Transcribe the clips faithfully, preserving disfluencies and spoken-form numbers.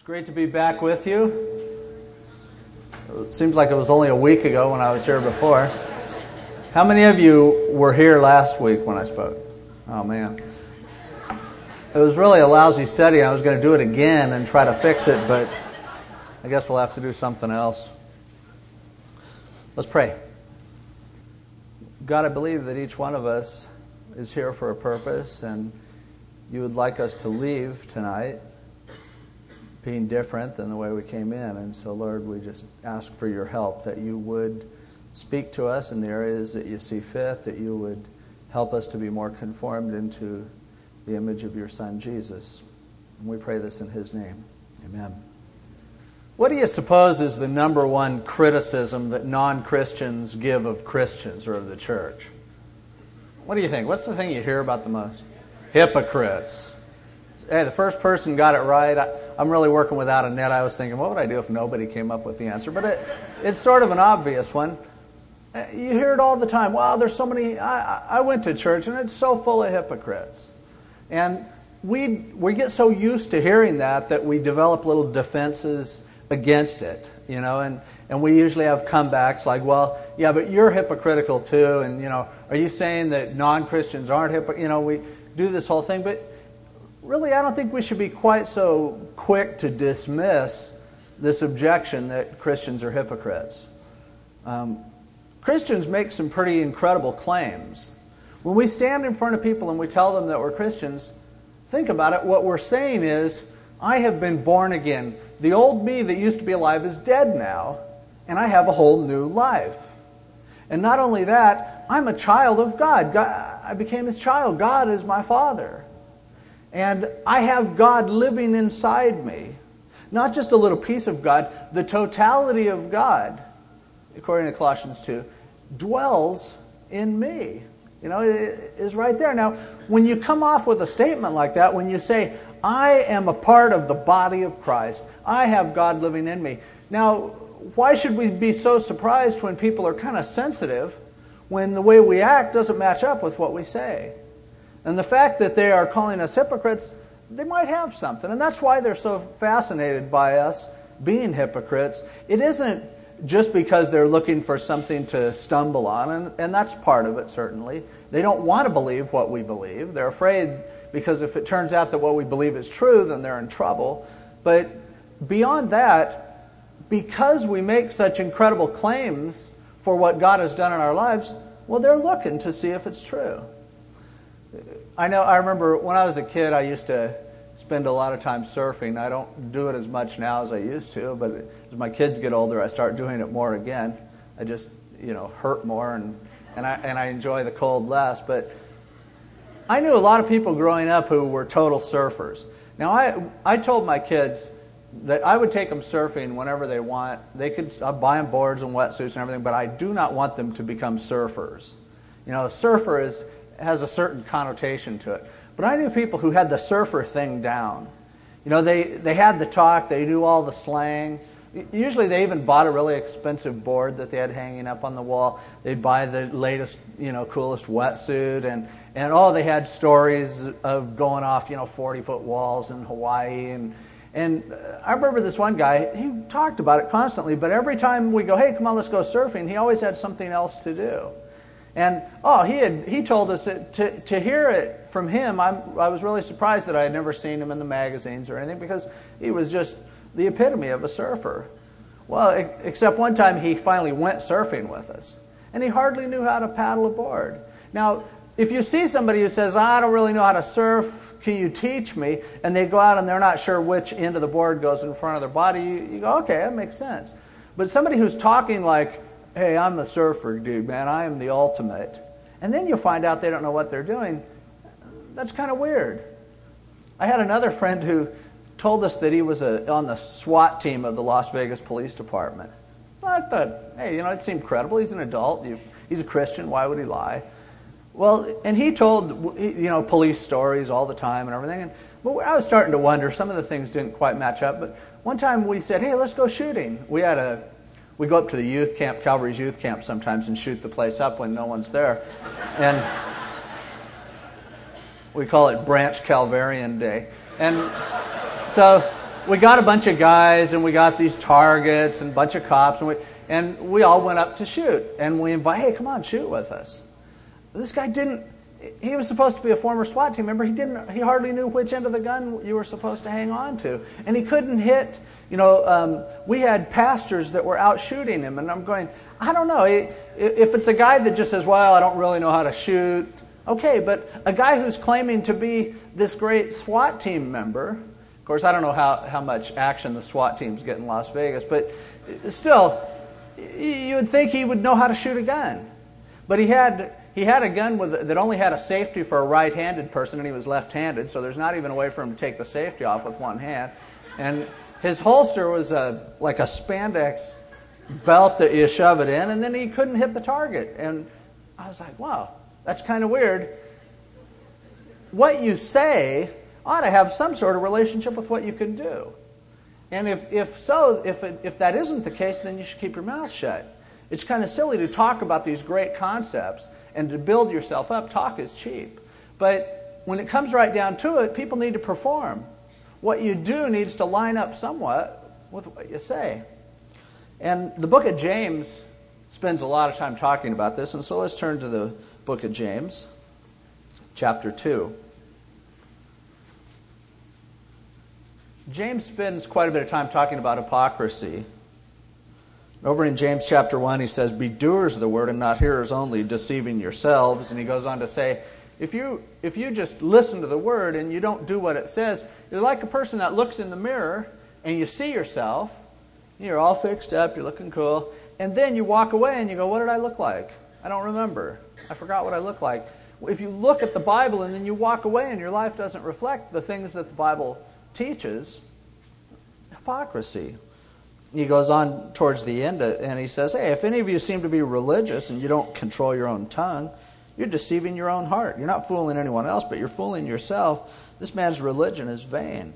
Great to be back with you. It seems like it was only a week ago when I was here before. How many of you were here last week when I spoke? Oh, man. It was really a lousy study. I was going to do it again and try to fix it, but I guess we'll have to do something else. Let's pray. God, I believe that each one of us is here for a purpose, and you would like us to leave tonight being different than the way we came in. And so, Lord, we just ask for your help, that you would speak to us in the areas that you see fit, that you would help us to be more conformed into the image of your Son, Jesus. And we pray this in his name. Amen. What do you suppose is the number one criticism that non-Christians give of Christians or of the church? What do you think? What's the thing you hear about the most? Hypocrites. Hey, the first person got it right. I, I'm really working without a net. I was thinking, what would I do if nobody came up with the answer? But it, it's sort of an obvious one. You hear it all the time. Wow, there's so many. I, I went to church and it's so full of hypocrites. And we we get so used to hearing that that we develop little defenses against it, you know, and, and we usually have comebacks like, well, yeah, but you're hypocritical too, and, you know, are you saying that non-Christians aren't hypocritical? You know, we do this whole thing, but really, I don't think we should be quite so quick to dismiss this objection that Christians are hypocrites. Um, Christians make some pretty incredible claims. When we stand in front of people and we tell them that we're Christians, think about it. What we're saying is, I have been born again. The old me that used to be alive is dead now, and I have a whole new life. And not only that, I'm a child of God. God I became his child. God is my Father. And I have God living inside me. Not just a little piece of God, the totality of God, according to Colossians two, dwells in me. You know, it is right there. Now, when you come off with a statement like that, when you say, I am a part of the body of Christ, I have God living in me. Now, why should we be so surprised when people are kind of sensitive when the way we act doesn't match up with what we say? And the fact that they are calling us hypocrites, they might have something. And that's why they're so fascinated by us being hypocrites. It isn't just because they're looking for something to stumble on, and, and that's part of it, certainly. They don't want to believe what we believe. They're afraid because if it turns out that what we believe is true, then they're in trouble. But beyond that, because we make such incredible claims for what God has done in our lives, well, they're looking to see if it's true. I know. I remember when I was a kid, I used to spend a lot of time surfing. I don't do it as much now as I used to, but as my kids get older, I start doing it more again. I just, you know, hurt more, and, and I and I enjoy the cold less. But I knew a lot of people growing up who were total surfers. Now, I I told my kids that I would take them surfing whenever they want. They could I'd buy them boards and wetsuits and everything, but I do not want them to become surfers. You know, a surfer is has a certain connotation to it. But I knew people who had the surfer thing down. You know, they, they had the talk, they knew all the slang. Usually they even bought a really expensive board that they had hanging up on the wall. They'd buy the latest, you know, coolest wetsuit, and, and oh, they had stories of going off, you know, forty-foot walls in Hawaii. And, and I remember this one guy, he talked about it constantly, but every time we go, hey, come on, let's go surfing, he always had something else to do. And, oh, he had he told us that to, to hear it from him, I'm, I was really surprised that I had never seen him in the magazines or anything, because he was just the epitome of a surfer. Well, except one time he finally went surfing with us, and he hardly knew how to paddle a board. Now, if you see somebody who says, I don't really know how to surf, can you teach me? And they go out and they're not sure which end of the board goes in front of their body, you, you go, okay, that makes sense. But somebody who's talking like, hey, I'm a surfer, dude, man, I am the ultimate. And then you find out they don't know what they're doing. That's kind of weird. I had another friend who told us that he was a, on the SWAT team of the Las Vegas Police Department. Well, I thought, hey, you know, it seemed credible. He's an adult. He's a Christian. Why would he lie? Well, and he told, you know, police stories all the time and everything. And but I was starting to wonder. Some of the things didn't quite match up. But one time we said, hey, let's go shooting. We had a We go up to the youth camp, Calvary's youth camp sometimes, and shoot the place up when no one's there. And we call it Branch Calvarian Day. And so we got a bunch of guys, and we got these targets and a bunch of cops, and we and we all went up to shoot. And we invite, hey, come on, shoot with us. This guy didn't. He was supposed to be a former SWAT team member. He didn't. He hardly knew which end of the gun you were supposed to hang on to, and he couldn't hit. You know, um, we had pastors that were out shooting him, and I'm going, I don't know. If it's a guy that just says, well, I don't really know how to shoot, okay, but a guy who's claiming to be this great SWAT team member, of course, I don't know how, how much action the SWAT teams get in Las Vegas, but still, you would think he would know how to shoot a gun. But he had he had a gun with, that only had a safety for a right-handed person, and he was left-handed, so there's not even a way for him to take the safety off with one hand. And his holster was a like a spandex belt that you shove it in, and then he couldn't hit the target. And I was like, wow, that's kind of weird. What you say ought to have some sort of relationship with what you can do. And if, if so, if, it, if that isn't the case, then you should keep your mouth shut. It's kind of silly to talk about these great concepts and to build yourself up. Talk is cheap. But when it comes right down to it, people need to perform. What you do needs to line up somewhat with what you say. And the book of James spends a lot of time talking about this, and so let's turn to the book of James, chapter two. James spends quite a bit of time talking about hypocrisy. Over in James chapter one, he says, be doers of the word and not hearers only, deceiving yourselves. And he goes on to say, if you if you just listen to the word and you don't do what it says, you're like a person that looks in the mirror and you see yourself, you're all fixed up, you're looking cool, and then you walk away and you go, what did I look like? I don't remember. I forgot what I look like. If you look at the Bible and then you walk away and your life doesn't reflect the things that the Bible teaches, hypocrisy. He goes on towards the end and he says, hey, if any of you seem to be religious and you don't control your own tongue, you're deceiving your own heart. You're not fooling anyone else, but you're fooling yourself. This man's religion is vain.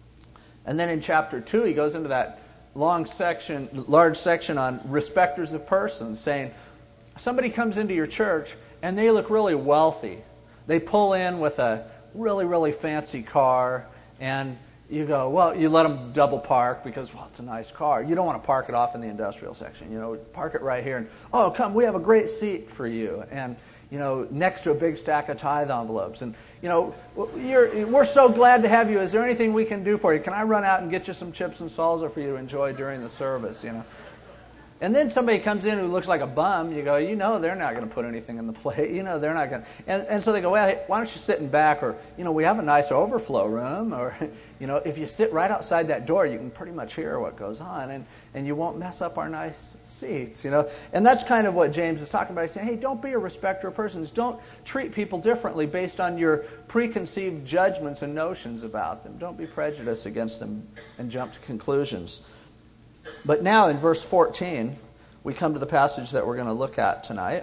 And then in chapter two, he goes into that long section, large section on respecters of persons, saying, somebody comes into your church and they look really wealthy. They pull in with a really, really fancy car, and you go, well, you let them double park because, well, it's a nice car. You don't want to park it off in the industrial section. You know, park it right here. And, oh, come, we have a great seat for you. And, you know, next to a big stack of tithe envelopes. And, you know, you're, we're so glad to have you. Is there anything we can do for you? Can I run out and get you some chips and salsa for you to enjoy during the service, you know? And then somebody comes in who looks like a bum. You go, you know they're not going to put anything in the plate. You know they're not going to. And, and so they go, well, hey, why don't you sit in back? Or, you know, we have a nice overflow room. Or, you know, if you sit right outside that door, you can pretty much hear what goes on. And, and you won't mess up our nice seats, you know. And that's kind of what James is talking about. He's saying, hey, don't be a respecter of persons. Don't treat people differently based on your preconceived judgments and notions about them. Don't be prejudiced against them and jump to conclusions. But now in verse fourteen, we come to the passage that we're going to look at tonight.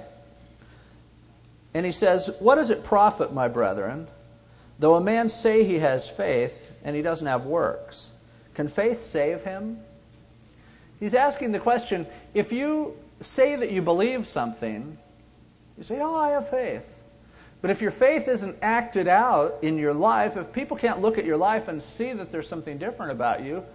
And he says, what does it profit, my brethren, though a man say he has faith and he doesn't have works? Can faith save him? He's asking the question, if you say that you believe something, you say, oh, I have faith. But if your faith isn't acted out in your life, if people can't look at your life and see that there's something different about you,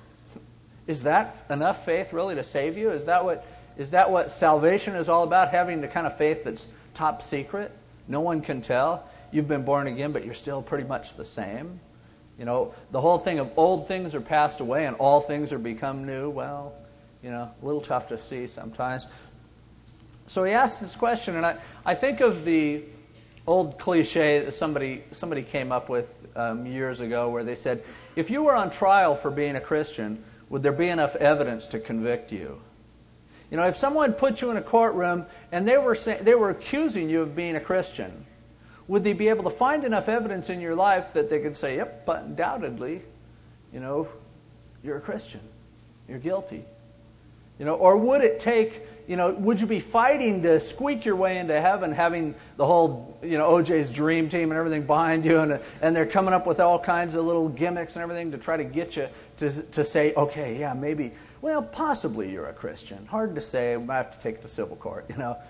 is that enough faith really to save you? Is that what is that what salvation is all about? Having the kind of faith that's top secret? No one can tell. You've been born again, but you're still pretty much the same. You know, the whole thing of old things are passed away and all things are become new. Well, you know, a little tough to see sometimes. So he asks this question, and I, I think of the old cliche that somebody somebody came up with um, years ago where they said, if you were on trial for being a Christian, would there be enough evidence to convict you? You know, if someone put you in a courtroom and they were say, they were accusing you of being a Christian, would they be able to find enough evidence in your life that they could say, yep, but undoubtedly, you know, you're a Christian. You're guilty. You know, or would it take, you know, would you be fighting to squeak your way into heaven, having the whole, you know, O J's dream team and everything behind you, and and they're coming up with all kinds of little gimmicks and everything to try to get you to to say, okay, yeah, maybe, well, possibly you're a Christian. Hard to say. We might have to take it to civil court, you know.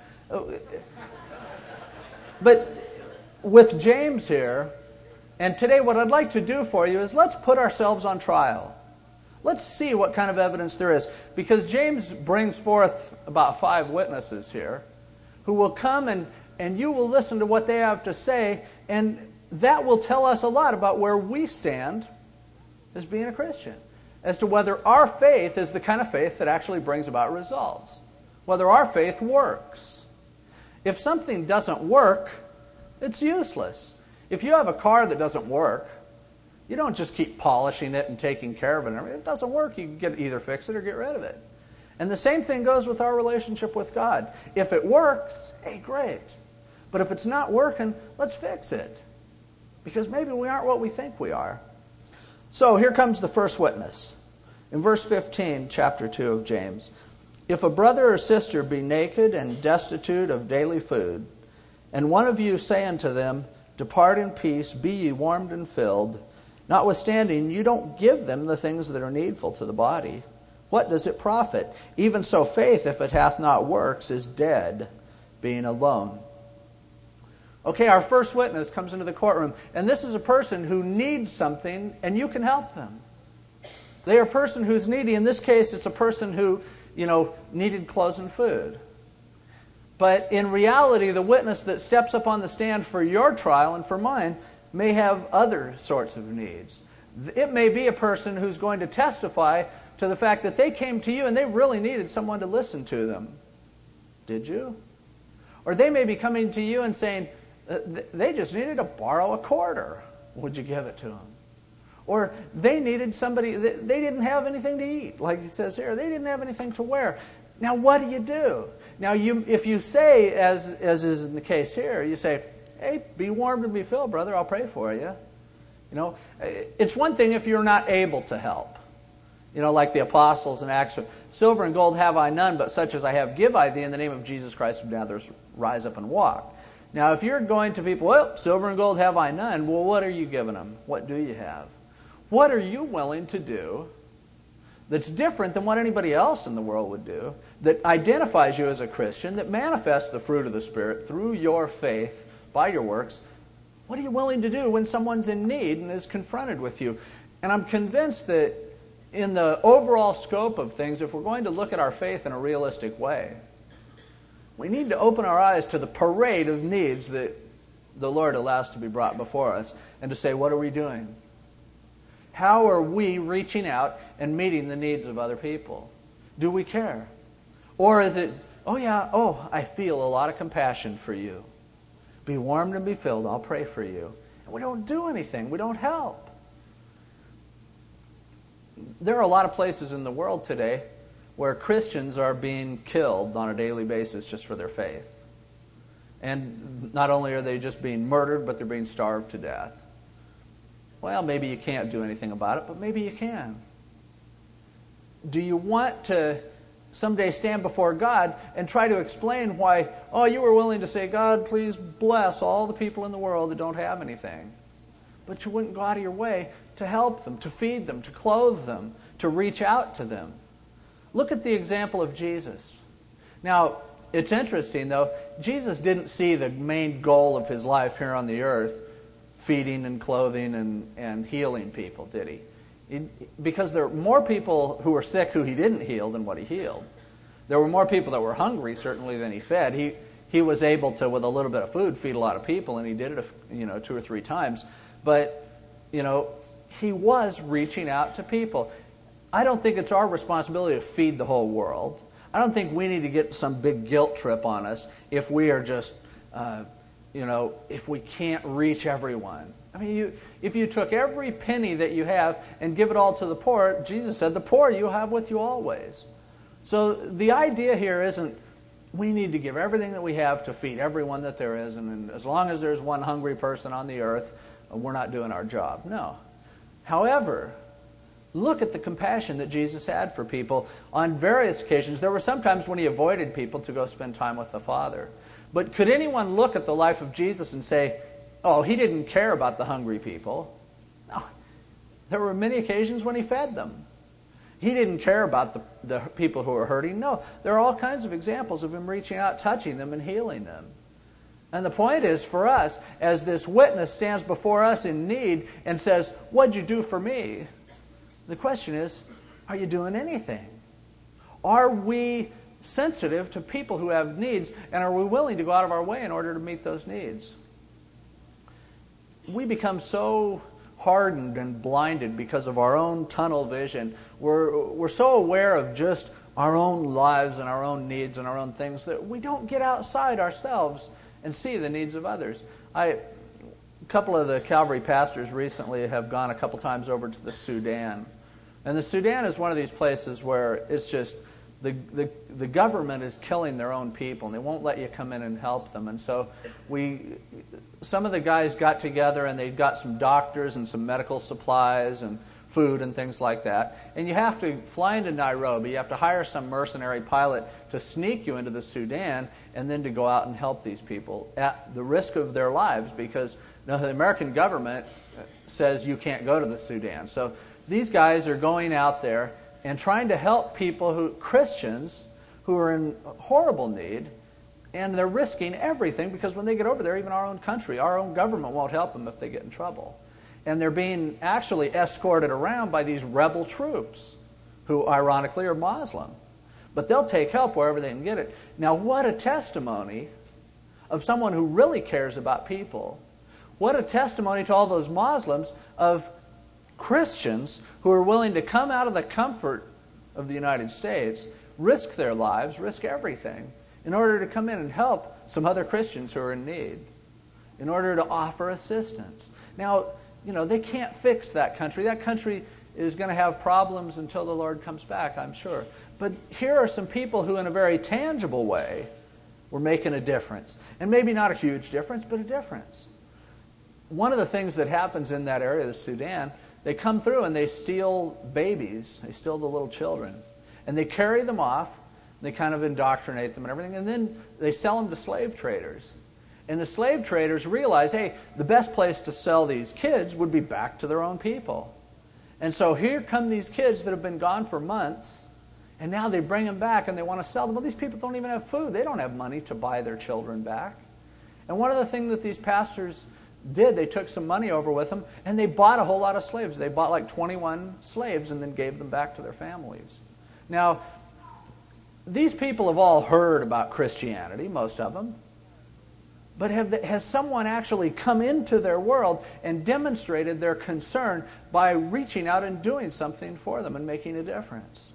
But with James here, and today what I'd like to do for you is let's put ourselves on trial. Let's see what kind of evidence there is. Because James brings forth about five witnesses here who will come and, and you will listen to what they have to say, and that will tell us a lot about where we stand as being a Christian, as to whether our faith is the kind of faith that actually brings about results, whether our faith works. If something doesn't work, it's useless. If you have a car that doesn't work, you don't just keep polishing it and taking care of it. If it doesn't work, you can get, either fix it or get rid of it. And the same thing goes with our relationship with God. If it works, hey, great. But if it's not working, let's fix it. Because maybe we aren't what we think we are. So here comes the first witness. In verse fifteen, chapter two of James. If a brother or sister be naked and destitute of daily food, and one of you say unto them, Depart in peace, be ye warmed and filled, notwithstanding you don't give them the things that are needful to the body, what does it profit? Even so faith, if it hath not works, is dead, being alone. Okay, our first witness comes into the courtroom, and this is a person who needs something, and you can help them. They are a person who's needy. In this case, it's a person who, you know, needed clothes and food. But in reality, the witness that steps up on the stand for your trial and for mine may have other sorts of needs. It may be a person who's going to testify to the fact that they came to you and they really needed someone to listen to them. Did you? Or they may be coming to you and saying, they just needed to borrow a quarter. Would you give it to them? Or they needed somebody, they didn't have anything to eat, like he says here. They didn't have anything to wear. Now what do you do? Now you, if you say, as, as is in the case here, you say, hey, be warmed and be filled, brother, I'll pray for you. You know, it's one thing if you're not able to help. You know, like the apostles in Acts, silver and gold have I none, but such as I have give I thee in the name of Jesus Christ of Nazareth, rise up and walk. Now, if you're going to people, well, silver and gold have I none, well, what are you giving them? What do you have? What are you willing to do that's different than what anybody else in the world would do, that identifies you as a Christian, that manifests the fruit of the Spirit through your faith by your works? What are you willing to do when someone's in need and is confronted with you? And I'm convinced that in the overall scope of things, if we're going to look at our faith in a realistic way, we need to open our eyes to the parade of needs that the Lord allows to be brought before us and to say, what are we doing? How are we reaching out and meeting the needs of other people? Do we care? Or is it, oh yeah, oh, I feel a lot of compassion for you. Be warmed and be filled, I'll pray for you. And we don't do anything. We don't help. There are a lot of places in the world today where Christians are being killed on a daily basis just for their faith. And not only are they just being murdered, but they're being starved to death. Well, maybe you can't do anything about it, but maybe you can. Do you want to someday stand before God and try to explain why, oh, you were willing to say, God, please bless all the people in the world that don't have anything, but you wouldn't go out of your way to help them, to feed them, to clothe them, to reach out to them? Look at the example of Jesus. Now, it's interesting, though. Jesus didn't see the main goal of his life here on the earth, feeding and clothing and, and healing people, did he? he? Because there were more people who were sick who he didn't heal than what he healed. There were more people that were hungry, certainly, than he fed. He he was able to, with a little bit of food, feed a lot of people, and he did it, you know, two or three times. But, you know, he was reaching out to people. I don't think it's our responsibility to feed the whole world. I don't think we need to get some big guilt trip on us if we are just, uh, you know, if we can't reach everyone. I mean, you, if you took every penny that you have and give it all to the poor, Jesus said, the poor you have with you always. So the idea here isn't we need to give everything that we have to feed everyone that there is, and, and as long as there's one hungry person on the earth, we're not doing our job. No. However, look at the compassion that Jesus had for people on various occasions. There were some times when he avoided people to go spend time with the Father. But could anyone look at the life of Jesus and say, oh, he didn't care about the hungry people? No. There were many occasions when he fed them. He didn't care about the, the people who were hurting. No, there are all kinds of examples of him reaching out, touching them, and healing them. And the point is for us, as this witness stands before us in need and says, what'd you do for me? The question is, Are you doing anything? Are we sensitive to people who have needs, and are we willing to go out of our way in order to meet those needs? We become so hardened and blinded because of our own tunnel vision. We're, we're so aware of just our own lives and our own needs and our own things that we don't get outside ourselves and see the needs of others. I, a couple of the Calvary pastors recently have gone a couple times over to the Sudan. And the Sudan is one of these places where it's just the, the, the government is killing their own people, and they won't let you come in and help them. And so we, some of the guys got together, and they got some doctors and some medical supplies and food and things like that. And you have to fly into Nairobi. You have to hire some mercenary pilot to sneak you into the Sudan and then to go out and help these people at the risk of their lives, because now the American government says you can't go to the Sudan. So these guys are going out there and trying to help people, who Christians, who are in horrible need, and they're risking everything, because when they get over there, even our own country, our own government won't help them if they get in trouble. And they're being actually escorted around by these rebel troops, who ironically are Muslim. But they'll take help wherever they can get it. Now, what a testimony of someone who really cares about people. What a testimony to all those Muslims of Christians who are willing to come out of the comfort of the United States, risk their lives, risk everything, in order to come in and help some other Christians who are in need, in order to offer assistance. Now, you know, they can't fix that country. That country is going to have problems until the Lord comes back, I'm sure. But here are some people who, in a very tangible way, were making a difference. And maybe not a huge difference, but a difference. One of the things that happens in that area of the Sudan, they come through and they steal babies. They steal the little children. And they carry them off. They kind of indoctrinate them and everything. And then they sell them to slave traders. And the slave traders realize, hey, the best place to sell these kids would be back to their own people. And so here come these kids that have been gone for months. And now they bring them back and they want to sell them. Well, these people don't even have food. They don't have money to buy their children back. And one of the things that these pastors did, they took some money over with them, and they bought a whole lot of slaves. They bought like twenty-one slaves and then gave them back to their families. Now, these people have all heard about Christianity, most of them. But have the, has someone actually come into their world and demonstrated their concern by reaching out and doing something for them and making a difference?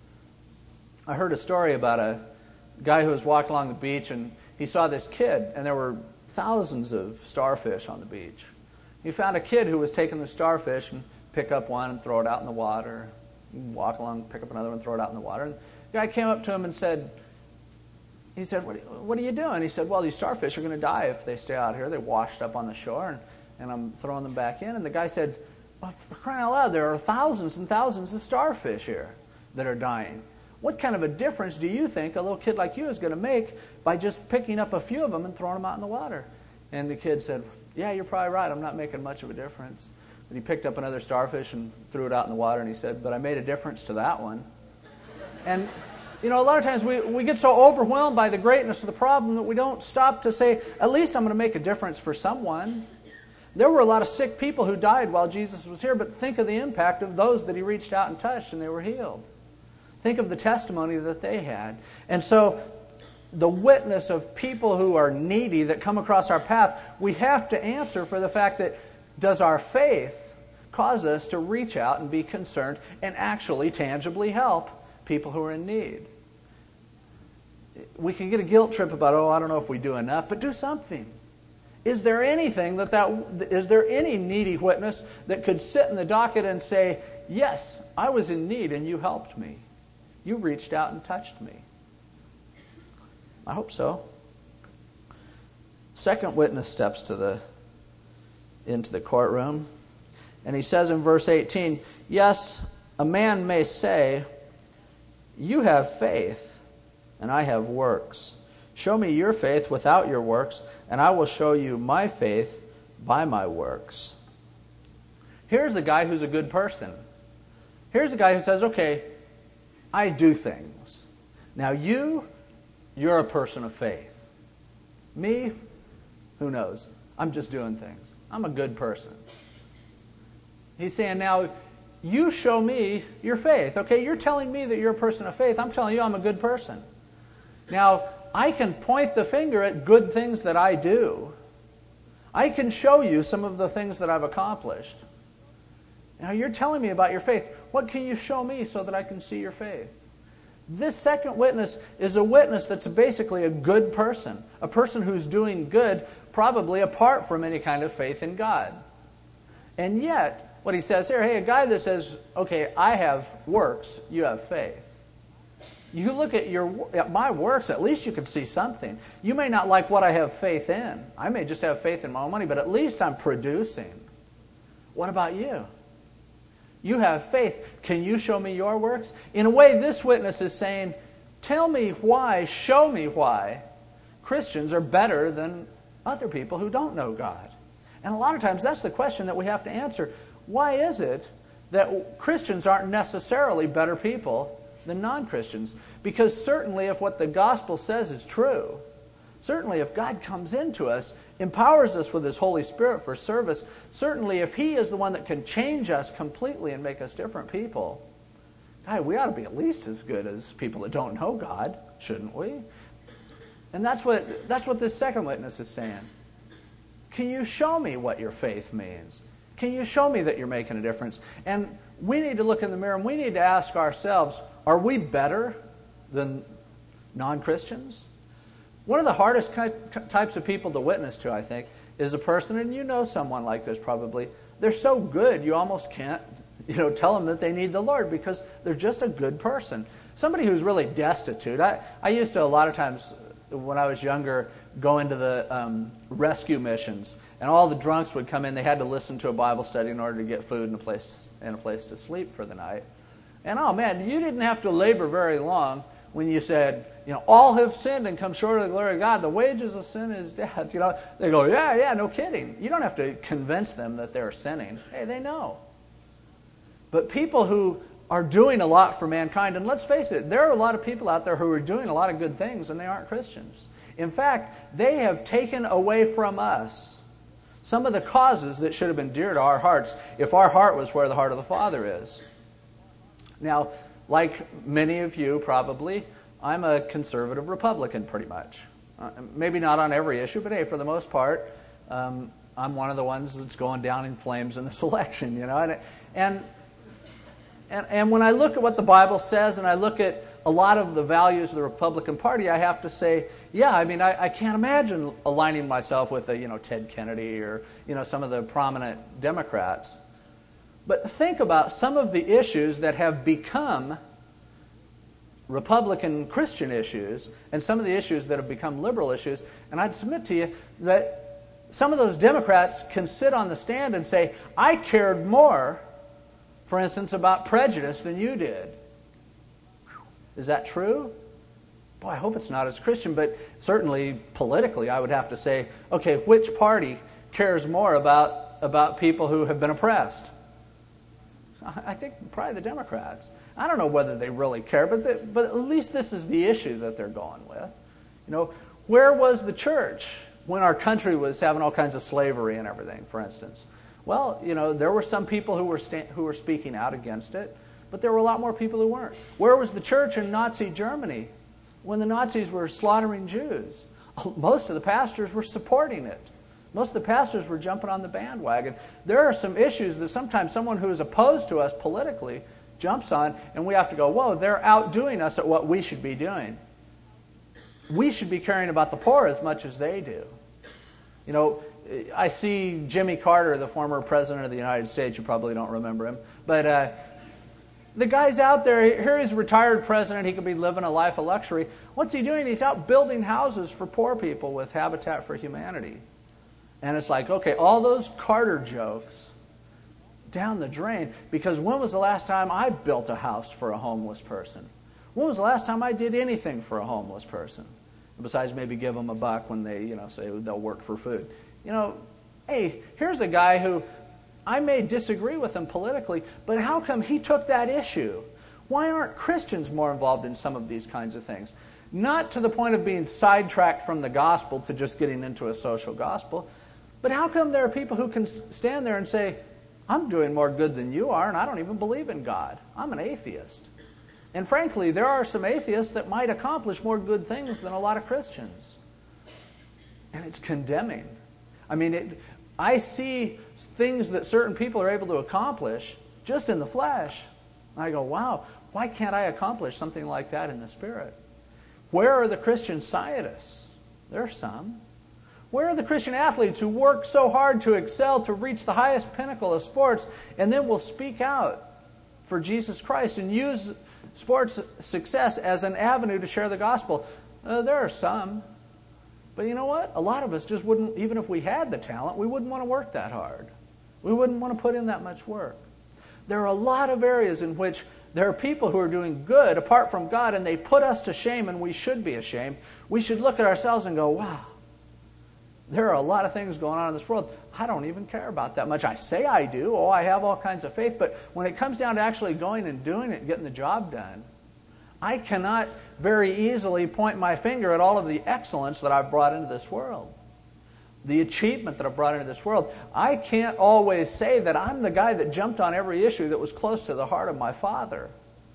I heard a story about a guy who was walking along the beach, and he saw this kid, and there were thousands of starfish on the beach. He found a kid who was taking the starfish and pick up one and throw it out in the water. Walk along, pick up another one, throw it out in the water. And the guy came up to him and said, he said, what, what are you doing? He said, well, these starfish are going to die if they stay out here. They're washed up on the shore, and, and I'm throwing them back in. And the guy said, well, for crying out loud, there are thousands and thousands of starfish here that are dying. What kind of a difference do you think a little kid like you is going to make by just picking up a few of them and throwing them out in the water? And the kid said, yeah, you're probably right. I'm not making much of a difference. But he picked up another starfish and threw it out in the water, and he said, but I made a difference to that one. And, you know, a lot of times we, we get so overwhelmed by the greatness of the problem that we don't stop to say, at least I'm going to make a difference for someone. There were a lot of sick people who died while Jesus was here, but think of the impact of those that he reached out and touched, and they were healed. Think of the testimony that they had. And so the witness of people who are needy that come across our path, we have to answer for the fact that, does our faith cause us to reach out and be concerned and actually tangibly help people who are in need? We can get a guilt trip about, oh, I don't know if we do enough, but do something. Is there anything that that, is there any needy witness that could sit in the docket and say, yes, I was in need and you helped me. You reached out and touched me. I hope so. Second witness steps to the into the courtroom, and he says in verse eighteen, yes, a man may say, you have faith, and I have works. Show me your faith without your works, and I will show you my faith by my works. Here's the guy who's a good person. Here's the guy who says, okay, I do things. Now you, you're a person of faith. Me, who knows? I'm just doing things. I'm a good person. He's saying now, you show me your faith. Okay, you're telling me that you're a person of faith. I'm telling you I'm a good person. Now, I can point the finger at good things that I do. I can show you some of the things that I've accomplished. Now, you're telling me about your faith. What can you show me so that I can see your faith? This second witness is a witness that's basically a good person, a person who's doing good, probably apart from any kind of faith in God. And yet, what he says here, hey, a guy that says, okay, I have works, you have faith. You look at your at my works, at least you can see something. You may not like what I have faith in. I may just have faith in my own money, but at least I'm producing. What about you? You have faith. Can you show me your works? In a way, this witness is saying, tell me why, show me why Christians are better than other people who don't know God. And a lot of times that's the question that we have to answer. Why is it that Christians aren't necessarily better people than non-Christians? Because certainly if what the gospel says is true, certainly if God comes into us, empowers us with His Holy Spirit for service, certainly if He is the one that can change us completely and make us different people, God, we ought to be at least as good as people that don't know God, shouldn't we? And that's what, that's what this second witness is saying. Can you show me what your faith means? Can you show me that you're making a difference? And we need to look in the mirror and we need to ask ourselves, are we better than non-Christians? One of the hardest types of people to witness to, I think, is a person, and you know someone like this probably, they're so good you almost can't, you know, tell them that they need the Lord because they're just a good person. Somebody who's really destitute. I, I used to a lot of times when I was younger go into the um, rescue missions, and all the drunks would come in. They had to listen to a Bible study in order to get food and a place to, and a place to sleep for the night. And oh man, you didn't have to labor very long when you said, you know, all have sinned and come short of the glory of God. The wages of sin is death. You know, they go, yeah, yeah, no kidding. You don't have to convince them that they're sinning. Hey, they know. But people who are doing a lot for mankind, and let's face it, there are a lot of people out there who are doing a lot of good things and they aren't Christians. In fact, they have taken away from us some of the causes that should have been dear to our hearts if our heart was where the heart of the Father is. Now, like many of you probably, I'm a conservative Republican pretty much. Uh, maybe not on every issue, but hey, for the most part, um, I'm one of the ones that's going down in flames in this election, you know. And, and and and when I look at what the Bible says, and I look at a lot of the values of the Republican Party, I have to say, yeah, I mean, I, I can't imagine aligning myself with a, you know, Ted Kennedy or, you know, some of the prominent Democrats. But think about some of the issues that have become Republican Christian issues and some of the issues that have become liberal issues. And I'd submit to you that some of those Democrats can sit on the stand and say, I cared more, for instance, about prejudice than you did. Is that true? Boy, I hope it's not as Christian, but certainly politically I would have to say, okay, which party cares more about, about people who have been oppressed? I think probably the Democrats. I don't know whether they really care, but the, but at least this is the issue that they're going with. You know, where was the church when our country was having all kinds of slavery and everything, for instance? Well, you know, there were some people who were sta- who were speaking out against it, but there were a lot more people who weren't. Where was the church in Nazi Germany when the Nazis were slaughtering Jews? Most of the pastors were supporting it. Most of the pastors were jumping on the bandwagon. There are some issues that sometimes someone who is opposed to us politically jumps on, and we have to go, whoa, they're outdoing us at what we should be doing. We should be caring about the poor as much as they do. You know, I see Jimmy Carter, the former president of the United States. You probably don't remember him. But uh, the guy's out there. Here he's a retired president. He could be living a life of luxury. What's he doing? He's out building houses for poor people with Habitat for Humanity. And it's like, okay, all those Carter jokes down the drain, because when was the last time I built a house for a homeless person? When was the last time I did anything for a homeless person? Besides maybe give them a buck when they, you know, say they'll work for food. You know, hey, here's a guy who I may disagree with him politically, but how come he took that issue? Why aren't Christians more involved in some of these kinds of things? Not to the point of being sidetracked from the gospel to just getting into a social gospel, but how come there are people who can stand there and say, I'm doing more good than you are, and I don't even believe in God. I'm an atheist. And frankly, there are some atheists that might accomplish more good things than a lot of Christians. And it's condemning. I mean, it, I see things that certain people are able to accomplish just in the flesh. I go, wow, why can't I accomplish something like that in the spirit? Where are the Christian scientists? There are some. Where are the Christian athletes who work so hard to excel, to reach the highest pinnacle of sports, and then will speak out for Jesus Christ and use sports success as an avenue to share the gospel? Uh, there are some. But you know what? A lot of us just wouldn't, even if we had the talent, we wouldn't want to work that hard. We wouldn't want to put in that much work. There are a lot of areas in which there are people who are doing good apart from God, and they put us to shame, and we should be ashamed. We should look at ourselves and go, wow, there are a lot of things going on in this world. I don't even care about that much. I say I do. Oh, I have all kinds of faith. But when it comes down to actually going and doing it and getting the job done, I cannot very easily point my finger at all of the excellence that I've brought into this world, the achievement that I've brought into this world. I can't always say that I'm the guy that jumped on every issue that was close to the heart of my Father.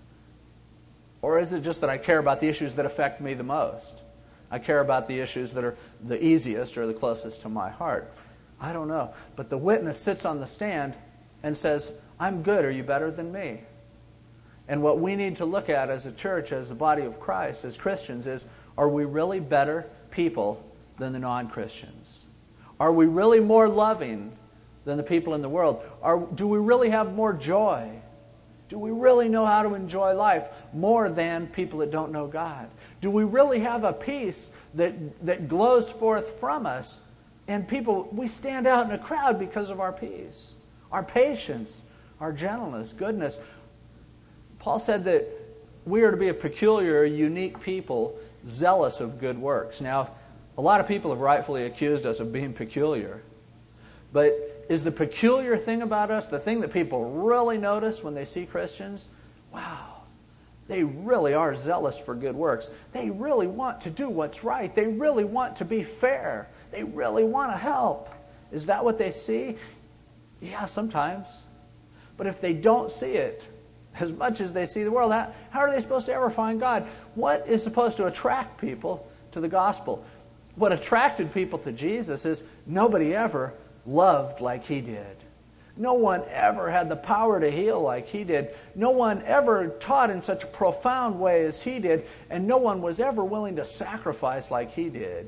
Or is it just that I care about the issues that affect me the most? I care about the issues that are the easiest or the closest to my heart. I don't know. But the witness sits on the stand and says, I'm good. Are you better than me? And what we need to look at as a church, as the body of Christ, as Christians, is, are we really better people than the non-Christians? Are we really more loving than the people in the world? Are, do we really have more joy? Do we really know how to enjoy life more than people that don't know God? Do we really have a peace that, that glows forth from us? And people, we stand out in a crowd because of our peace, our patience, our gentleness, goodness. Paul said that we are to be a peculiar, unique people, zealous of good works. Now, a lot of people have rightfully accused us of being peculiar. But is the peculiar thing about us the thing that people really notice when they see Christians? Wow, they really are zealous for good works. They really want to do what's right. They really want to be fair. They really want to help. Is that what they see? Yeah, sometimes. But if they don't see it, as much as they see the world, how, how are they supposed to ever find God? What is supposed to attract people to the gospel? What attracted people to Jesus is nobody ever loved like He did. No one ever had the power to heal like He did. No one ever taught in such a profound way as He did. And no one was ever willing to sacrifice like He did.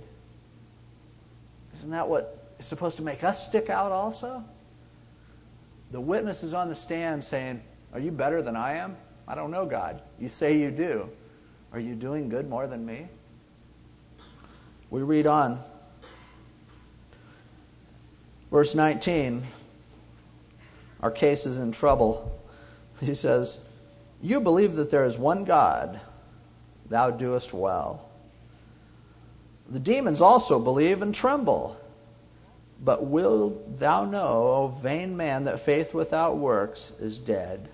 Isn't that what is supposed to make us stick out also? The witness is on the stand saying, are you better than I am? I don't know, God. You say you do. Are you doing good more than me? We read on. Verse nineteen. Our case is in trouble. He says, you believe that there is one God. Thou doest well. The demons also believe and tremble. But wilt thou know, O vain man, that faith without works is dead?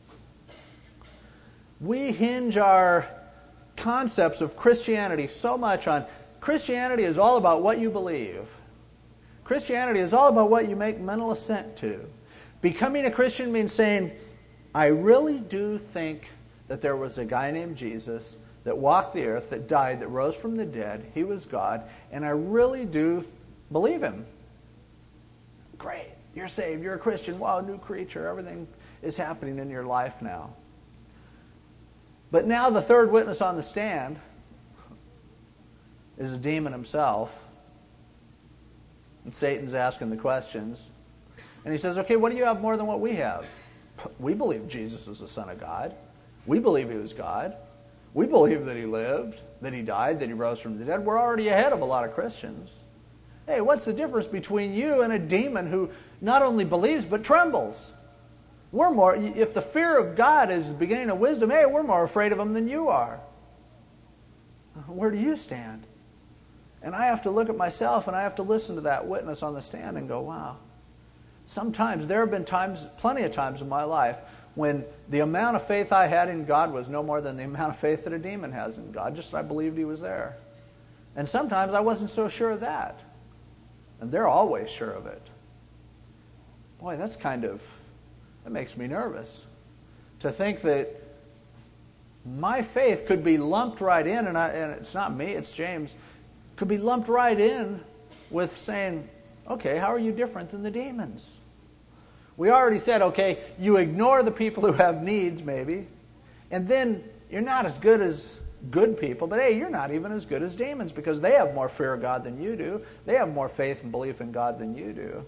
We hinge our concepts of Christianity so much on Christianity is all about what you believe. Christianity is all about what you make mental assent to. Becoming a Christian means saying, I really do think that there was a guy named Jesus that walked the earth, that died, that rose from the dead. He was God, and I really do believe Him. Great. You're saved. You're a Christian. Wow, new creature. Everything is happening in your life now. But now the third witness on the stand is a demon himself. And Satan's asking the questions. And he says, okay, what do you have more than what we have? We believe Jesus was the Son of God. We believe He was God. We believe that He lived, that He died, that He rose from the dead. We're already ahead of a lot of Christians. Hey, what's the difference between you and a demon who not only believes but trembles? We're more, if the fear of God is the beginning of wisdom, hey, we're more afraid of Him than you are. Where do you stand? And I have to look at myself and I have to listen to that witness on the stand and go, wow. Sometimes, there have been times, plenty of times in my life, when the amount of faith I had in God was no more than the amount of faith that a demon has in God. Just I believed He was there. And sometimes I wasn't so sure of that. And they're always sure of it. Boy, that's kind of That makes me nervous. To think that my faith could be lumped right in, and, I, and it's not me, it's James, could be lumped right in with saying, okay, how are you different than the demons? We already said, okay, you ignore the people who have needs, maybe, and then you're not as good as good people, but hey, you're not even as good as demons because they have more fear of God than you do. They have more faith and belief in God than you do.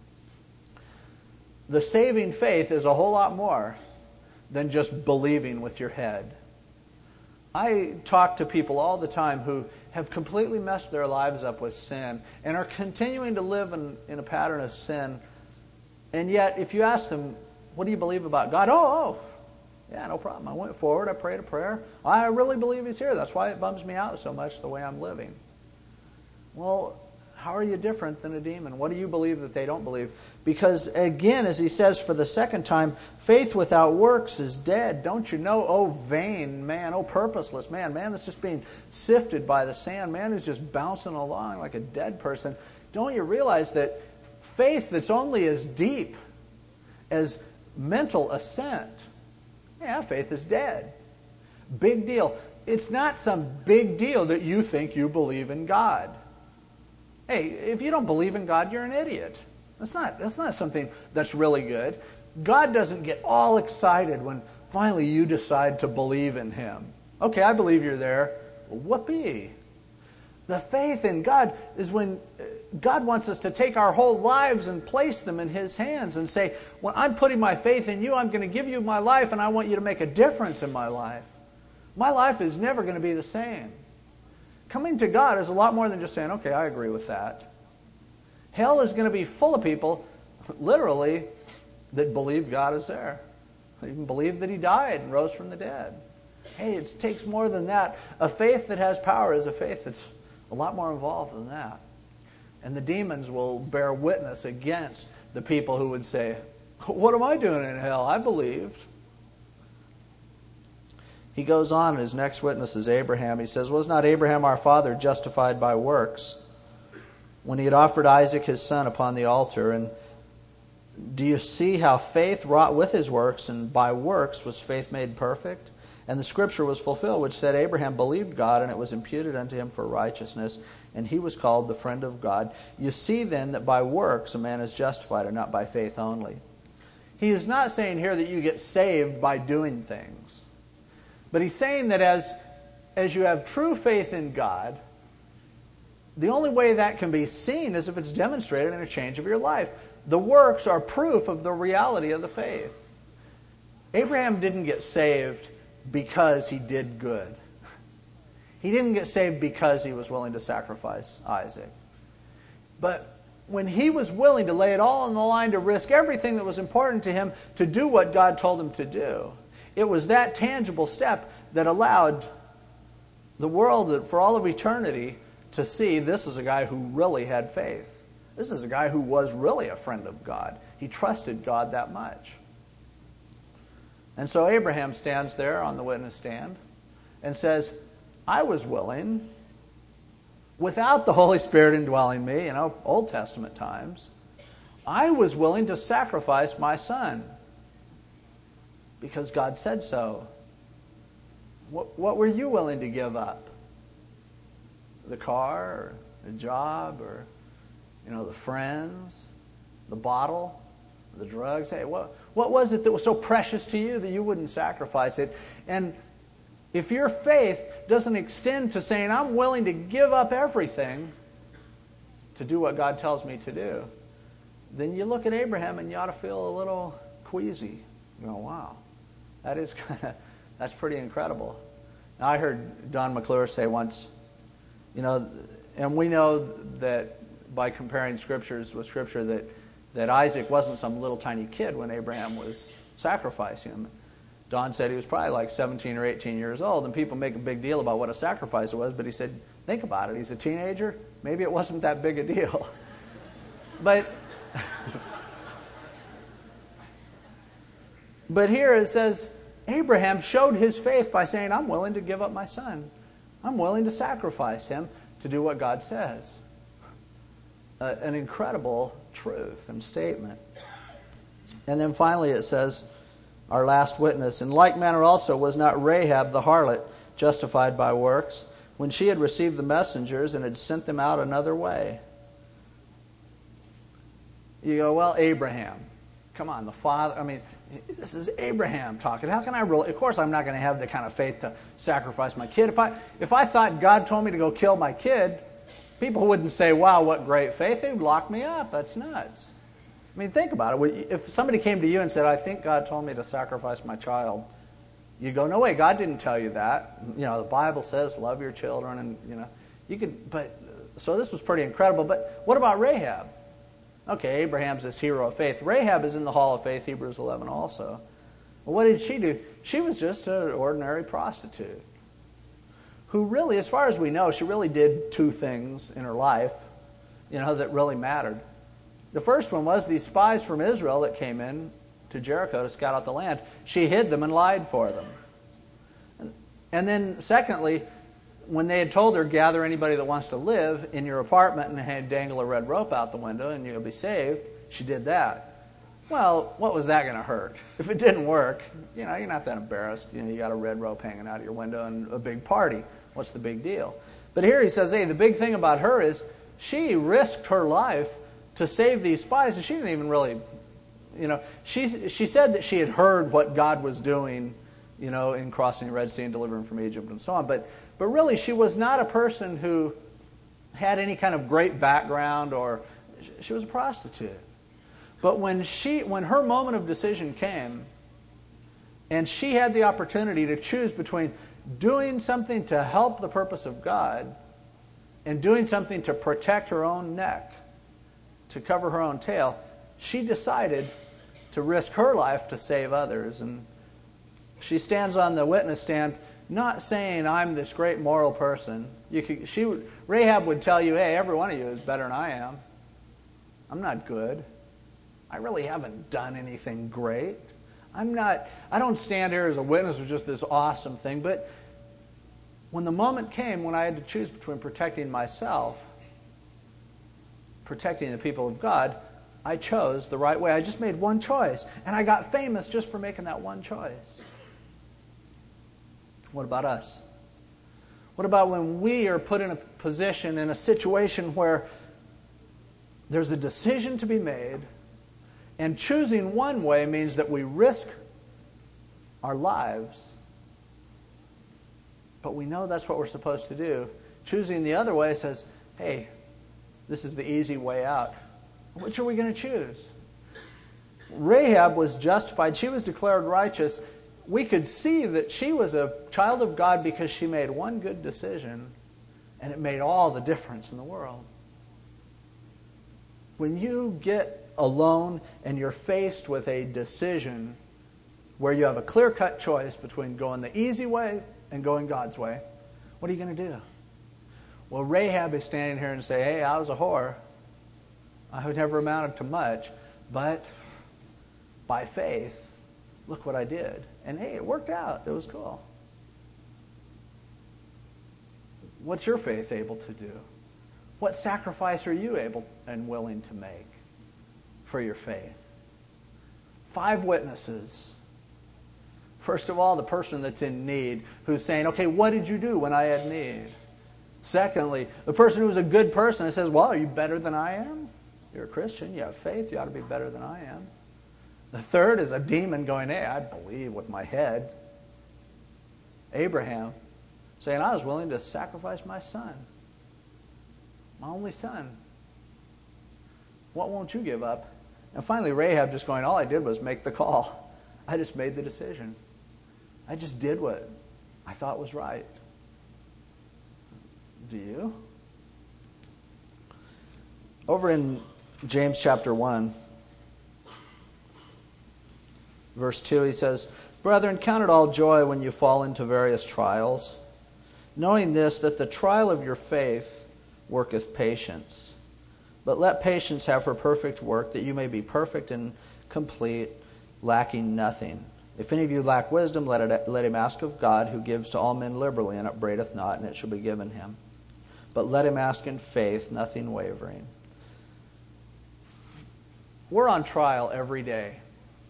The saving faith is a whole lot more than just believing with your head. I talk to people all the time who have completely messed their lives up with sin and are continuing to live in, in a pattern of sin. And yet, if you ask them, what do you believe about God? Oh, oh, yeah, no problem. I went forward, I prayed a prayer. I really believe He's here. That's why it bums me out so much the way I'm living. Well, how are you different than a demon? What do you believe that they don't believe? Because again, as he says for the second time, faith without works is dead. Don't you know, oh vain man, oh purposeless man, man that's just being sifted by the sand, man who's just bouncing along like a dead person. Don't you realize that faith that's only as deep as mental assent, yeah, faith is dead. Big deal. It's not some big deal that you think you believe in God. Hey, if you don't believe in God, you're an idiot. That's not, that's not something that's really good. God doesn't get all excited when finally you decide to believe in Him. Okay, I believe you're there. Whoopee. The faith in God is when God wants us to take our whole lives and place them in His hands and say, when I'm putting my faith in you, I'm going to give you my life and I want you to make a difference in my life. My life is never going to be the same. Coming to God is a lot more than just saying, okay, I agree with that. Hell is going to be full of people, literally, that believe God is there. They even believe that He died and rose from the dead. Hey, it takes more than that. A faith that has power is a faith that's a lot more involved than that. And the demons will bear witness against the people who would say, what am I doing in hell? I believed. He goes on, and his next witness is Abraham. He says, was not Abraham our father justified by works when he had offered Isaac his son upon the altar? And do you see how faith wrought with his works, and by works was faith made perfect? And the scripture was fulfilled, which said, Abraham believed God, and it was imputed unto him for righteousness, and he was called the friend of God. You see then that by works a man is justified, and not by faith only. He is not saying here that you get saved by doing things. But he's saying that as, as you have true faith in God, the only way that can be seen is if it's demonstrated in a change of your life. The works are proof of the reality of the faith. Abraham didn't get saved because he did good. He didn't get saved because he was willing to sacrifice Isaac. But when he was willing to lay it all on the line to risk everything that was important to him to do what God told him to do, it was that tangible step that allowed the world for all of eternity to see this is a guy who really had faith. This is a guy who was really a friend of God. He trusted God that much. And so Abraham stands there on the witness stand and says, I was willing, without the Holy Spirit indwelling me, you know, Old Testament times, I was willing to sacrifice my son because God said so. What, what were you willing to give up? The car, or the job, or you know, the friends, the bottle, the drugs? Hey, what, what was it that was so precious to you that you wouldn't sacrifice it? And if your faith doesn't extend to saying, I'm willing to give up everything to do what God tells me to do, then you look at Abraham and you ought to feel a little queasy. You go, wow, that is kind of, that's pretty incredible. Now, I heard Don McClure say once, you know, and we know that by comparing scriptures with scripture that, that Isaac wasn't some little tiny kid when Abraham was sacrificing him. Don said he was probably like seventeen or eighteen years old, and people make a big deal about what a sacrifice it was, but he said, think about it. He's a teenager. Maybe it wasn't that big a deal. But, but here it says, Abraham showed his faith by saying, I'm willing to give up my son. I'm willing to sacrifice him to do what God says. Uh, an incredible truth and statement. And then finally it says, our last witness, in like manner also was not Rahab the harlot justified by works, when she had received the messengers and had sent them out another way. You go, well, Abraham. Come on, the father, I mean, this is Abraham talking. How can I really, of course I'm not going to have the kind of faith to sacrifice my kid. If I if I thought God told me to go kill my kid, people wouldn't say, wow, what great faith. They would lock me up. That's nuts. I mean, think about it. If somebody came to you and said, I think God told me to sacrifice my child, you go, no way, God didn't tell you that. You know, the Bible says love your children, and, you know, you could, but, so this was pretty incredible. But what about Rahab? Okay, Abraham's this hero of faith. Rahab is in the Hall of Faith, Hebrews eleven also. Well, what did she do? She was just an ordinary prostitute who really, as far as we know, she really did two things in her life, you know, that really mattered. The first one was these spies from Israel that came in to Jericho to scout out the land. She hid them and lied for them. And, and then secondly, when they had told her, gather anybody that wants to live in your apartment and had dangle a red rope out the window and you'll be saved, she did that. Well, what was that going to hurt? If it didn't work, you know, you're not that embarrassed. You know, you got a red rope hanging out of your window and a big party. What's the big deal? But here he says, hey, the big thing about her is she risked her life to save these spies, and she didn't even really, you know, she she said that she had heard what God was doing, you know, in crossing the Red Sea and delivering from Egypt and so on. But but really, she was not a person who had any kind of great background, or she was a prostitute. But when she when her moment of decision came, and she had the opportunity to choose between doing something to help the purpose of God and doing something to protect her own neck, to cover her own tail, she decided to risk her life to save others. And she stands on the witness stand not saying, I'm this great moral person. You could, she would, Rahab would tell you, hey, every one of you is better than I am. I'm not good. I really haven't done anything great. I'm not, I don't stand here as a witness of just this awesome thing, but when the moment came when I had to choose between protecting myself, protecting the people of God, I chose the right way. I just made one choice, and I got famous just for making that one choice. What about us? What about when we are put in a position, in a situation where there's a decision to be made, and choosing one way means that we risk our lives, but we know that's what we're supposed to do. Choosing the other way says, hey, this is the easy way out. Which are we going to choose? Rahab was justified. She was declared righteous. We could see that she was a child of God because she made one good decision, and it made all the difference in the world. When you get alone and you're faced with a decision where you have a clear-cut choice between going the easy way and going God's way, what are you going to do? Well, Rahab is standing here and say, hey, I was a whore. I would never amounted to much, but by faith, look what I did. And hey, it worked out. It was cool. What's your faith able to do? What sacrifice are you able and willing to make for your faith? Five witnesses. First of all, the person that's in need, who's saying, okay, what did you do when I had need? Secondly, the person who's a good person and says, well, are you better than I am? You're a Christian, you have faith, you ought to be better than I am. The third is a demon going, hey, I believe with my head. Abraham saying, I was willing to sacrifice my son. My only son. What won't you give up? And finally, Rahab just going, all I did was make the call. I just made the decision. I just did what I thought was right. Do you? Over in James chapter one, verse two, he says, Brethren, count it all joy when you fall into various trials, knowing this, that the trial of your faith worketh patience. But let patience have her perfect work, that you may be perfect and complete, lacking nothing. If any of you lack wisdom, let it let him ask of God, who gives to all men liberally, and upbraideth not, and it shall be given him. But let him ask in faith, nothing wavering. We're on trial every day.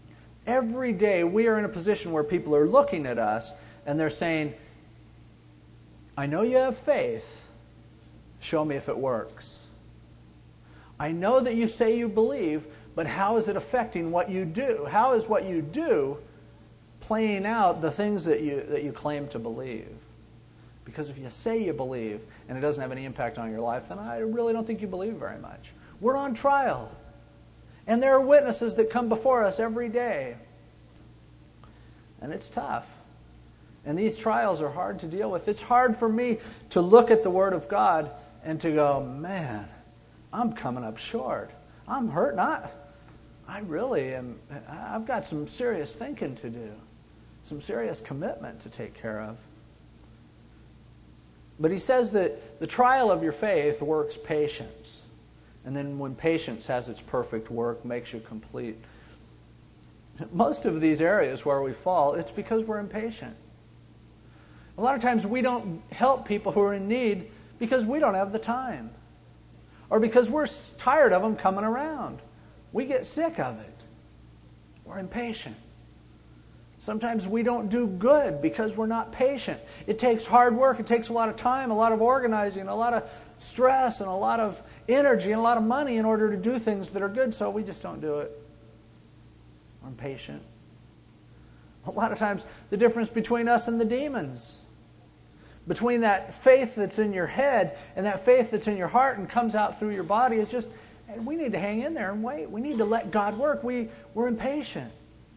Every day we are in a position where people are looking at us and they're saying, I know you have faith. Show me if it works. I know that you say you believe, but how is it affecting what you do? How is what you do playing out the things that you that you claim to believe? Because if you say you believe and it doesn't have any impact on your life, then I really don't think you believe very much. We're on trial. And there are witnesses that come before us every day. And it's tough. And these trials are hard to deal with. It's hard for me to look at the Word of God and to go, man, I'm coming up short. I'm hurting. I, I really am. I've got some serious thinking to do. Some serious commitment to take care of. But he says that the trial of your faith works patience. And then when patience has its perfect work, makes you complete. Most of these areas where we fall, it's because we're impatient. A lot of times we don't help people who are in need because we don't have the time. Or because we're tired of them coming around. We get sick of it. We're impatient. Sometimes we don't do good because we're not patient. It takes hard work. It takes a lot of time, a lot of organizing, a lot of stress, and a lot of energy, and a lot of money in order to do things that are good, so we just don't do it. We're impatient. A lot of times, the difference between us and the demons, between that faith that's in your head and that faith that's in your heart and comes out through your body, is just, hey, we need to hang in there and wait. We need to let God work. We, we're impatient.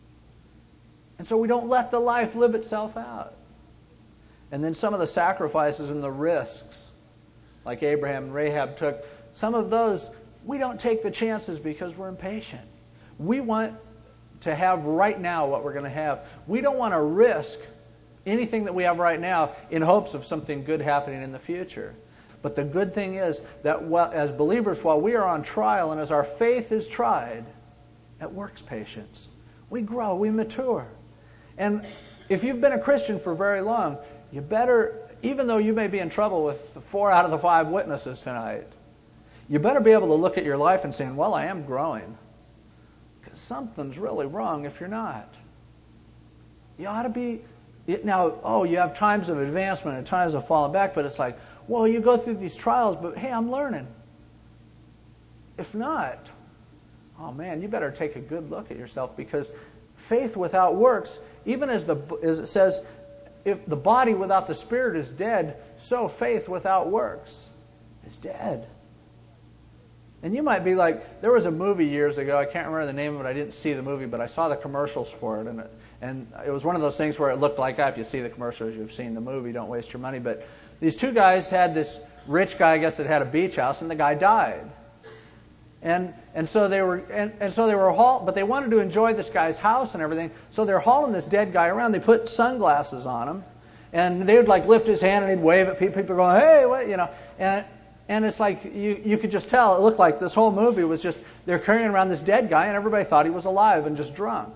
And so we don't let the life live itself out. And then some of the sacrifices and the risks, like Abraham and Rahab took, some of those, we don't take the chances because we're impatient. We want to have right now what we're going to have. We don't want to risk anything that we have right now in hopes of something good happening in the future. But the good thing is that as believers, while we are on trial and as our faith is tried, it works patience. We grow, we mature. And if you've been a Christian for very long, you better, even though you may be in trouble with four out of the five witnesses tonight, you better be able to look at your life and say, well, I am growing. Because something's really wrong if you're not. You ought to be, it, now, oh, you have times of advancement and times of falling back, but it's like, well, you go through these trials, but hey, I'm learning. If not, oh man, you better take a good look at yourself, because faith without works, even as the as it says, if the body without the spirit is dead, so faith without works is dead. And you might be like, there was a movie years ago, I can't remember the name of it, I didn't see the movie, but I saw the commercials for it, and it, and it was one of those things where it looked like, ah, if you see the commercials, you've seen the movie, don't waste your money. But these two guys had this rich guy, I guess, that had a beach house, and the guy died. And and so they were and, and so they were haul, but they wanted to enjoy this guy's house and everything. So they're hauling this dead guy around. They put sunglasses on him, and they would like lift his hand and he'd wave at people. People were going, hey, what, you know? And and it's like you you could just tell. It looked like this whole movie was just they're carrying around this dead guy, and everybody thought he was alive and just drunk.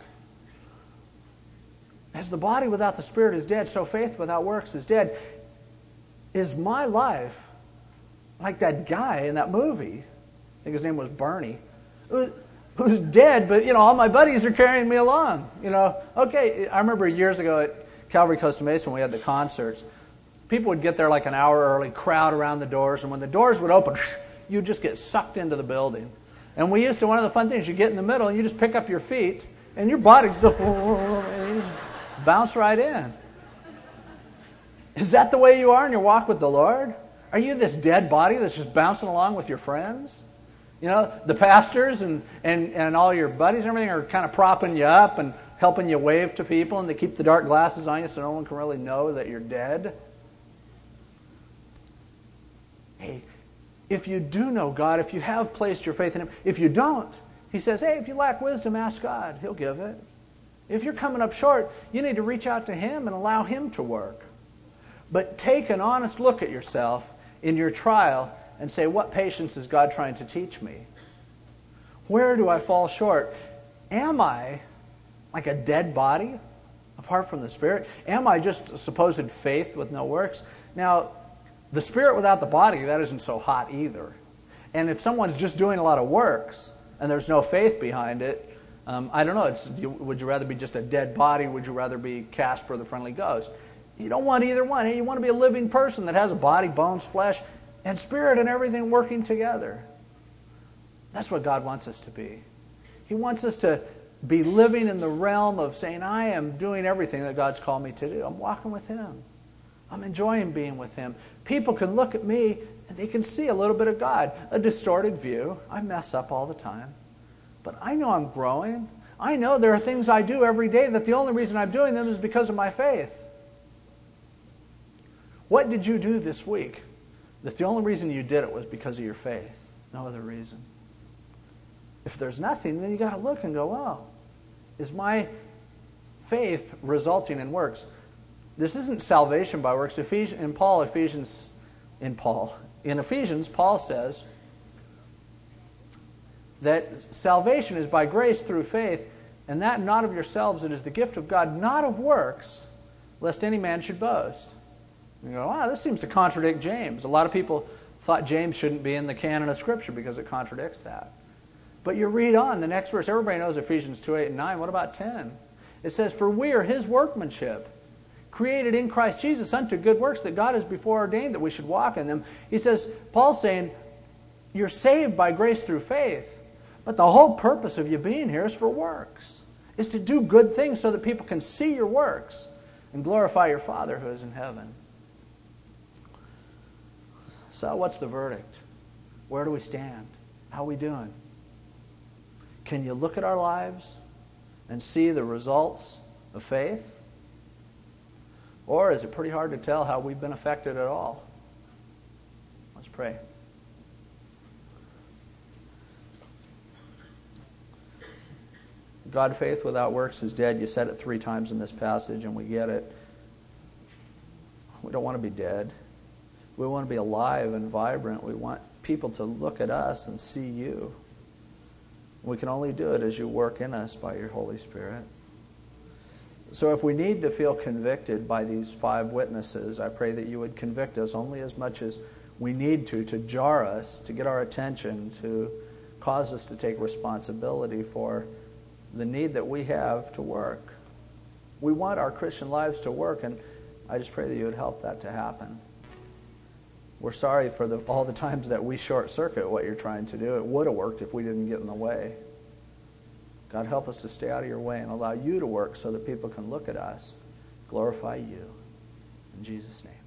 As the body without the spirit is dead, so faith without works is dead. Is my life like that guy in that movie? I think his name was Bernie, who's dead, but, you know, all my buddies are carrying me along. You know, okay, I remember years ago at Calvary Costa Mesa when we had the concerts, people would get there like an hour early, crowd around the doors, and when the doors would open, you'd just get sucked into the building. And we used to, one of the fun things, you get in the middle and you just pick up your feet, and your body's just, and you just bounce right in. Is that the way you are in your walk with the Lord? Are you this dead body that's just bouncing along with your friends? You know, the pastors and, and, and all your buddies and everything are kind of propping you up and helping you wave to people, and they keep the dark glasses on you so no one can really know that you're dead. Hey, if you do know God, if you have placed your faith in Him, if you don't, He says, hey, if you lack wisdom, ask God. He'll give it. If you're coming up short, you need to reach out to Him and allow Him to work. But take an honest look at yourself in your trial and say, what patience is God trying to teach me? Where do I fall short? Am I like a dead body apart from the Spirit? Am I just a supposed faith with no works? Now, the Spirit without the body, that isn't so hot either. And if someone's just doing a lot of works and there's no faith behind it, Um, I don't know. It's, do you, would you rather be just a dead body? Would you rather be Casper the Friendly Ghost? You don't want either one. You want to be a living person that has a body, bones, flesh, and spirit and everything working together. That's what God wants us to be. He wants us to be living in the realm of saying, I am doing everything that God's called me to do. I'm walking with Him. I'm enjoying being with Him. People can look at me and they can see a little bit of God. A distorted view. I mess up all the time. But I know I'm growing. I know there are things I do every day that the only reason I'm doing them is because of my faith. What did you do this week that the only reason you did it was because of your faith? No other reason. If there's nothing, then you got to look and go, well, is my faith resulting in works? This isn't salvation by works. Ephesians, in Paul, Ephesians, in Paul, in Ephesians, Paul says that salvation is by grace through faith, and that not of yourselves, it is the gift of God, not of works, lest any man should boast. You go, wow, this seems to contradict James. A lot of people thought James shouldn't be in the canon of Scripture because it contradicts that. But you read on, the next verse, everybody knows Ephesians two, eight, and nine. What about ten? It says, for we are His workmanship, created in Christ Jesus unto good works that God has before ordained that we should walk in them. He says, Paul's saying, you're saved by grace through faith, but the whole purpose of you being here is for works, is to do good things so that people can see your works and glorify your Father who is in heaven. So what's the verdict? Where do we stand? How are we doing? Can you look at our lives and see the results of faith? Or is it pretty hard to tell how we've been affected at all? Let's pray. God, faith without works is dead. You said it three times in this passage, and we get it. We don't want to be dead. We want to be alive and vibrant. We want people to look at us and see you. We can only do it as you work in us by your Holy Spirit. So if we need to feel convicted by these five witnesses, I pray that you would convict us only as much as we need to, to jar us, to get our attention, to cause us to take responsibility for the need that we have to work. We want our Christian lives to work, and I just pray that you would help that to happen. We're sorry for the, all the times that we short-circuit what you're trying to do. It would have worked if we didn't get in the way. God, help us to stay out of your way and allow you to work so that people can look at us, glorify you. In Jesus' name.